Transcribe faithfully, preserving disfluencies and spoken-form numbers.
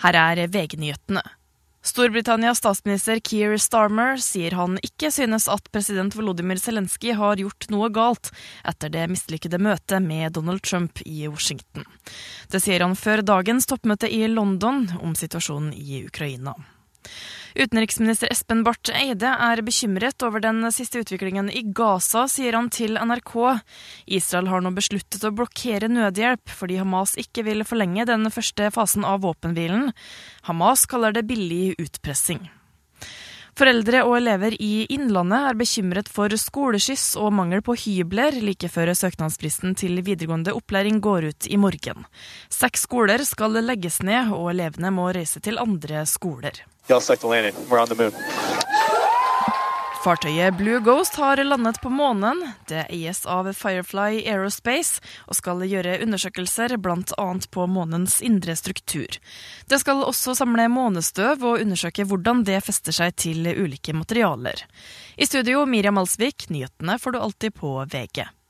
Her er V G-nyhetene. Storbritannias statsminister Keir Starmer sier han ikke synes at president Volodymyr Zelensky har gjort noe galt etter det mislykkede møtet med Donald Trump i Washington. Det sier han før dagens toppmøte i London om situasjonen i Ukraina. Utenriksminister Espen Barth Eide er bekymret over den siste utviklingen i Gaza, sier han til N R K. Israel har nå besluttet å blokkere nødhjelp fordi Hamas ikke vil forlenge den første fasen av våpenhvilen. Hamas kaller det billig utpressing. Foreldre og elever i Innlandet er bekymret for skoleskyss og mangel på hybler like før søknadsfristen til videregående opplæring går ut i morgen. Seks skoler skal legges ned, og elevene må reise til andre skoler. Fartøyet Blue Ghost har landet på månen. Det eies av Firefly Aerospace og skal gjøre undersøkelser blant annet på månens indre struktur. Det skal også samle månestøv og undersøke hvordan det fester seg til ulike materialer. I studio Miriam Alsvik, nyhetene får du alltid på V G.